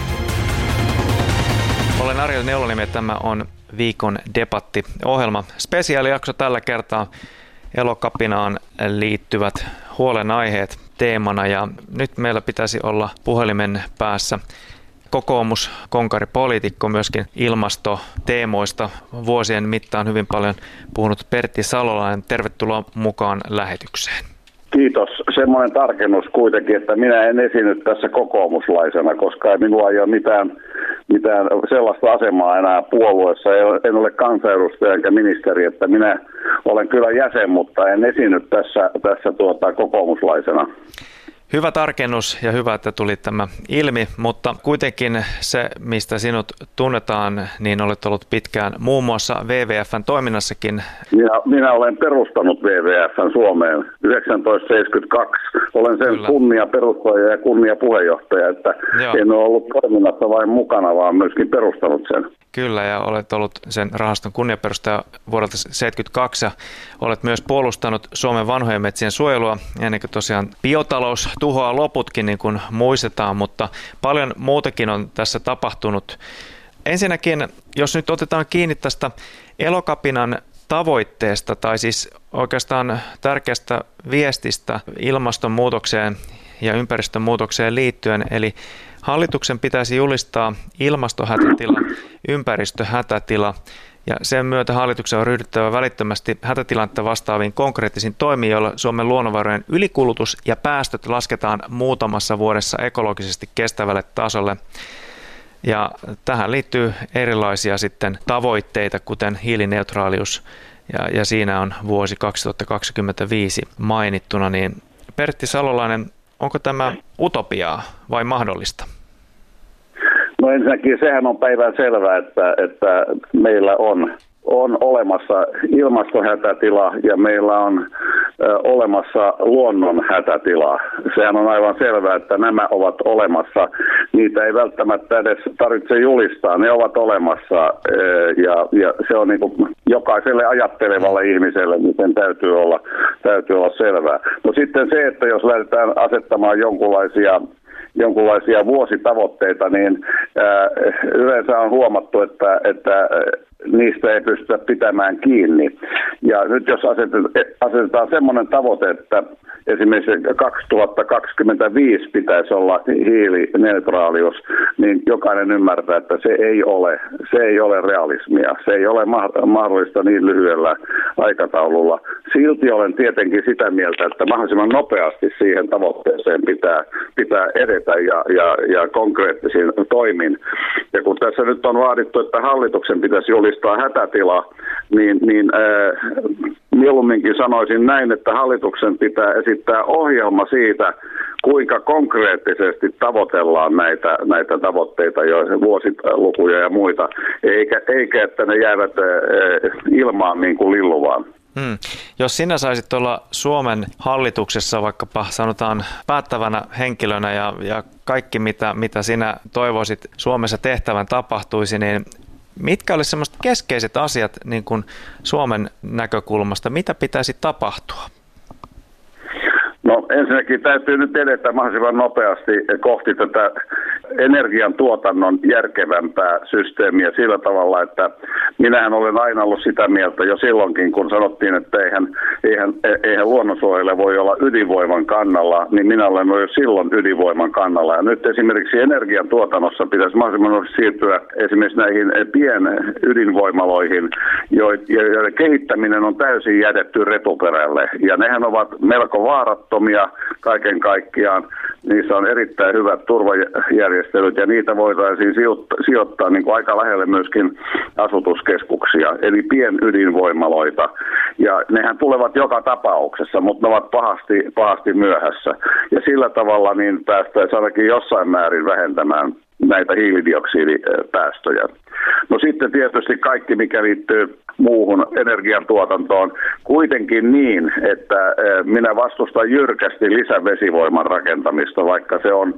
Olen Ariel Neulonimi ja tämä on viikon debatti-ohjelma. Spesiaalijakso tällä kertaa Elokapinaan liittyvät huolenaiheet teemana ja nyt meillä pitäisi olla puhelimen päässä kokoomus, konkari, poliitikko, myöskin ilmastoteemoista vuosien mittaan hyvin paljon puhunut Pertti Salolainen. Tervetuloa mukaan lähetykseen. Kiitos. Semmoinen tarkennus kuitenkin, että minä en esiinny tässä kokoomuslaisena, koska minulla ei ole mitään sellaista asemaa enää puolueessa. En ole kansanedustaja enkä ministeri, että minä olen kyllä jäsen, mutta en esiinny tässä kokoomuslaisena. Hyvä tarkennus ja hyvä, että tuli tämä ilmi, mutta kuitenkin se, mistä sinut tunnetaan, niin olet ollut pitkään muun muassa WWF:n toiminnassakin. Minä olen perustanut WWF:n Suomeen 1972. Olen sen kunniaperustaja ja kunniapuheenjohtaja, että en ole ollut toiminnassa vain mukana, vaan myöskin perustanut sen. Kyllä, ja olet ollut sen rahaston kunniaperustaja vuodelta 1972 ja olet myös puolustanut Suomen vanhojen metsien suojelua, ennen kuin tosiaan biotalous tuhoaa loputkin, niin kuin muistetaan, mutta paljon muutakin on tässä tapahtunut. Ensinnäkin, jos nyt otetaan kiinni tästä Elokapinan tavoitteesta, tai siis oikeastaan tärkeästä viestistä ilmastonmuutokseen ja ympäristönmuutokseen liittyen, eli hallituksen pitäisi julistaa ilmastohätätila, ympäristöhätätila ja sen myötä hallituksen on ryhdyttävä välittömästi hätätilannetta vastaaviin konkreettisiin toimiin, joilla Suomen luonnonvarojen ylikulutus ja päästöt lasketaan muutamassa vuodessa ekologisesti kestävälle tasolle. Ja tähän liittyy erilaisia sitten tavoitteita, kuten hiilineutraalius ja siinä on vuosi 2025 mainittuna. Niin Pertti Salolainen, onko tämä utopiaa vai mahdollista? No ensinnäkin sehän on päivän selvää, että meillä on olemassa ilmastohätätila ja meillä on olemassa luonnon hätätila. Sehän on aivan selvää, että nämä ovat olemassa. Niitä ei välttämättä edes tarvitse julistaa. Ne ovat olemassa ja se on niin kuin jokaiselle ajattelevalle ihmiselle, niin sen täytyy olla selvää. No sitten se, että jos lähdetään asettamaan jonkunlaisia vuositavoitteita, niin yleensä on huomattu, että niistä ei pystytä pitämään kiinni. Ja nyt jos asetetaan semmoinen tavoite, että esimerkiksi 2025 pitäisi olla hiilineutraalius, niin jokainen ymmärtää, että se ei ole realismia. Se ei ole mahdollista niin lyhyellä aikataululla. Silti olen tietenkin sitä mieltä, että mahdollisimman nopeasti siihen tavoitteeseen pitää edetä ja konkreettisin toimin. Ja kun tässä nyt on vaadittu, että hallituksen pitäisi julistaa hätätila, niin mieluumminkin sanoisin näin, että hallituksen pitää esittää ohjelma siitä, kuinka konkreettisesti tavoitellaan näitä tavoitteita, vuosilukuja ja muita, eikä että ne jäävät ilmaan niin kuin lilluvaan. Jos sinä saisit olla Suomen hallituksessa vaikkapa sanotaan päättävänä henkilönä ja kaikki mitä sinä toivoisit Suomessa tehtävän tapahtuisi, niin mitkä olisi sellaiset keskeiset asiat niin kuin Suomen näkökulmasta, mitä pitäisi tapahtua? No ensinnäkin täytyy nyt edetä mahdollisimman nopeasti kohti tätä energiantuotannon järkevämpää systeemiä sillä tavalla, että minähän olen aina ollut sitä mieltä jo silloinkin, kun sanottiin, että eihän luonnonsuojelu voi olla ydinvoiman kannalla, niin minä olen jo silloin ydinvoiman kannalla. Ja nyt esimerkiksi energiantuotannossa pitäisi mahdollisimman siirtyä esimerkiksi näihin pienydinvoimaloihin, joiden kehittäminen on täysin jätetty retuperälle. Ja nehän ovat melko vaarattomia kaiken kaikkiaan. Niissä on erittäin hyvät turvajärjestelyt ja niitä voitaisiin sijoittaa niin kuin aika lähelle myöskin asutuskeskuksia, eli pienydinvoimaloita. Ja nehän tulevat joka tapauksessa, mutta ne ovat pahasti myöhässä. Ja sillä tavalla niin päästäisiin ainakin jossain määrin vähentämään näitä hiilidioksidipäästöjä. No sitten tietysti kaikki, mikä liittyy muuhun energiantuotantoon, kuitenkin niin, että minä vastustan jyrkästi lisävesivoiman rakentamista, vaikka se on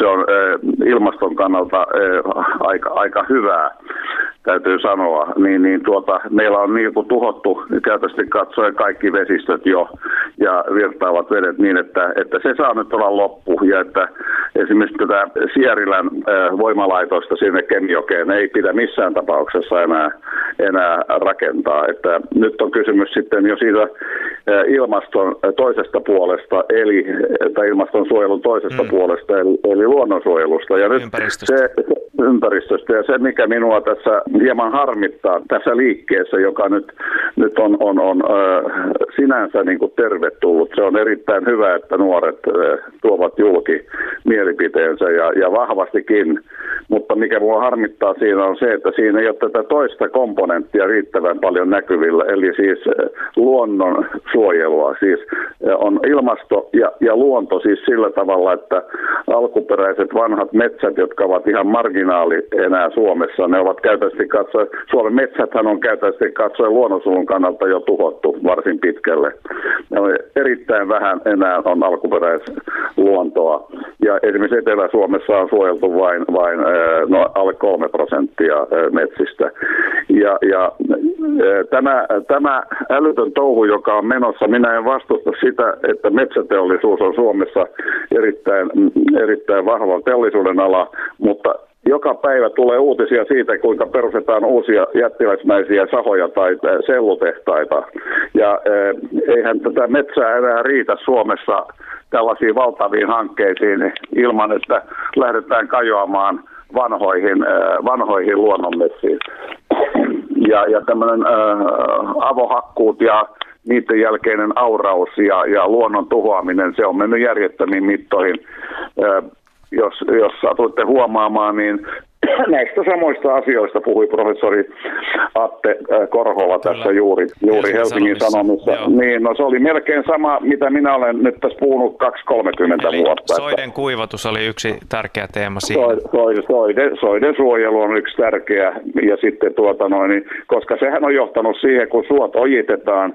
ilmaston kannalta aika hyvää, täytyy sanoa. Meillä on niin kuin tuhottu käytännössä katsoen kaikki vesistöt jo ja virtaavat vedet niin, että se saa nyt olla loppu ja että esimerkiksi tätä Sierilän voimalaitosta sinne Kemijokeen ei pidä missään tapauksessa enää rakentaa. Että nyt on kysymys sitten jo siitä ilmaston toisesta puolesta, tai ilmastonsuojelun toisesta puolesta, eli luonnonsuojelusta. Ja nyt ympäristöstä. Ja se, mikä minua tässä hieman harmittaa tässä liikkeessä, joka nyt on sinänsä niin kuin tervetullut. Se on erittäin hyvä, että nuoret tuovat julki mielipiteensä ja vahvastikin. Mutta mikä minua harmittaa siinä on se, että siinä ei ole tätä toista komponenttia riittävän paljon näkyvillä, eli siis luonnon suojelua. Siis on ilmasto ja luonto siis sillä tavalla, että alkuperäiset vanhat metsät, jotka ovat ihan marginaali enää Suomessa, ne ovat käytännössä katsoen, Suomen metsäthän on käytännössä katsoen luonnonsuojelun kannalta jo tuhottu varsin pitkälle. Erittäin vähän enää on alkuperäisluontoa. Ja esimerkiksi Etelä-Suomessa on suojeltu vain alle 3% metsistä. Ja tämä älytön touhu, joka on menossa, minä en vastusta sitä, että metsäteollisuus on Suomessa erittäin vahva teollisuuden ala, mutta joka päivä tulee uutisia siitä, kuinka perustetaan uusia jättiläismäisiä sahoja tai sellutehtaita. Ja eihän tätä metsää enää riitä Suomessa tällaisiin valtaviin hankkeisiin ilman, että lähdetään kajoamaan vanhoihin luonnonmetsiin. Ja tämmöinen avohakkuut ja niiden jälkeinen auraus ja luonnon tuhoaminen, se on mennyt järjettömiin mittoihin. Jos satuitte huomaamaan, niin näistä samoista asioista puhui professori Atte Korhola tässä juuri Helsingin Sanomissa. Niin, no se oli melkein sama, mitä minä olen nyt tässä puhunut 20-30 vuotta. Soiden kuivatus oli yksi tärkeä teema siinä. Soiden suojelu on yksi tärkeä, ja sitten koska sehän on johtanut siihen, kun suot ojitetaan,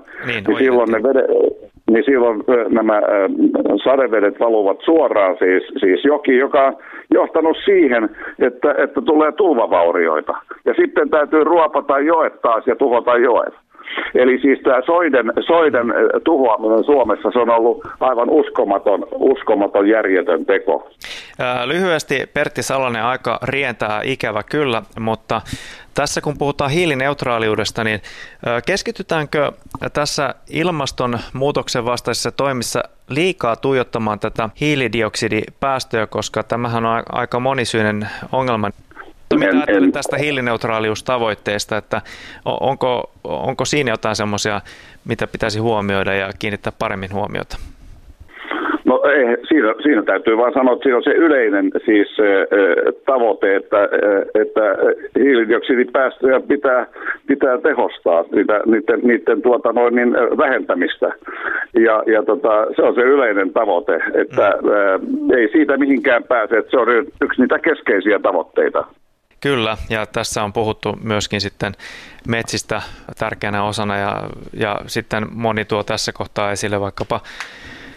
niin silloin nämä sadevedet valuvat suoraan siis joki, joka on johtanut siihen, että tulee tulvavaurioita. Ja sitten täytyy ruopata joet taas ja tuhota joet. Eli siis tämä soiden tuhoaminen Suomessa, se on ollut aivan uskomaton järjetön teko. Lyhyesti Pertti Salonen, aika rientää ikävä kyllä, mutta tässä kun puhutaan hiilineutraaliudesta, niin keskitytäänkö tässä ilmastonmuutoksen vastaisissa toimissa liikaa tuijottamaan tätä hiilidioksidipäästöjä, koska tämähän on aika monisyinen ongelma. Mitä ajattelet tästä hiilineutraaliustavoitteesta, että onko siinä jotain semmoisia, mitä pitäisi huomioida ja kiinnittää paremmin huomiota? No ei, siinä täytyy vaan sanoa, että siinä on se yleinen siis tavoite, että hiilidioksidipäästöjä pitää tehostaa, niiden vähentämistä. Ja se on se yleinen tavoite, että ei siitä mihinkään pääse, että se on yksi niitä keskeisiä tavoitteita. Kyllä, ja tässä on puhuttu myöskin sitten metsistä tärkeänä osana, ja sitten moni tuo tässä kohtaa esille vaikkapa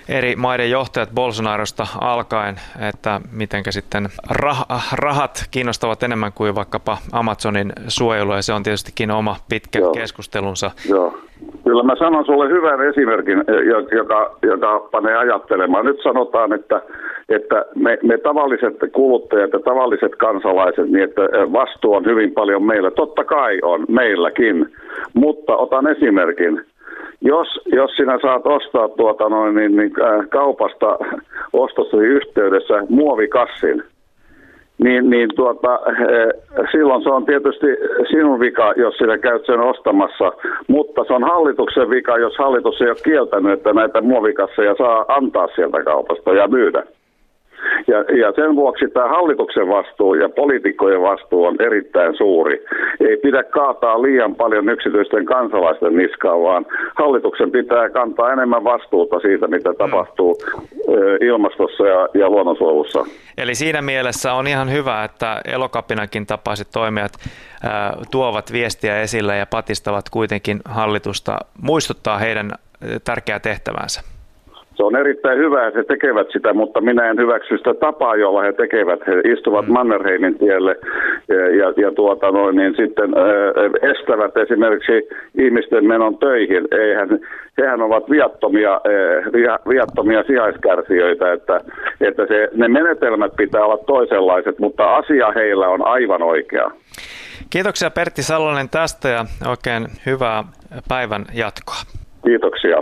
eri maiden johtajat Bolsonarosta alkaen, että mitenkä sitten rahat kiinnostavat enemmän kuin vaikkapa Amazonin suojelu, ja se on tietystikin oma pitkä keskustelunsa. Joo. Kyllä mä sanon sulle hyvän esimerkin, joka panee ajattelemaan. Nyt sanotaan, että me tavalliset kuluttajat ja tavalliset kansalaiset, niin että vastuu on hyvin paljon meillä. Totta kai on meilläkin, mutta otan esimerkin. Jos sinä saat ostaa kaupasta ostossasi yhteydessä muovikassin, niin silloin se on tietysti sinun vika, jos sinä käyt sen ostamassa, mutta se on hallituksen vika, jos hallitus ei ole kieltänyt, että näitä muovikasseja saa antaa sieltä kaupasta ja myydä. Ja sen vuoksi tämä hallituksen vastuu ja poliitikkojen vastuu on erittäin suuri. Ei pidä kaataa liian paljon yksityisten kansalaisten niskaan, vaan hallituksen pitää kantaa enemmän vastuuta siitä, mitä tapahtuu ilmastossa ja luonnonsuojelussa. Eli siinä mielessä on ihan hyvä, että Elokapinakin tapaiset toimijat tuovat viestiä esille ja patistavat kuitenkin hallitusta muistuttaa heidän tärkeää tehtävänsä. Se on erittäin hyvä, että he tekevät sitä, mutta minä en hyväksy sitä tapaa, jolla he tekevät. He istuvat Mannerheimin tielle niin sitten estävät esimerkiksi ihmisten menon töihin. Hehän ovat viattomia sijaiskärsijöitä, että ne menetelmät pitää olla toisenlaiset, mutta asia heillä on aivan oikea. Kiitoksia Pertti Salonen tästä ja oikein hyvää päivän jatkoa. Kiitoksia.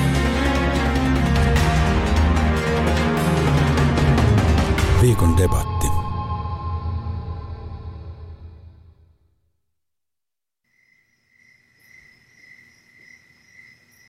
Viikon debatti.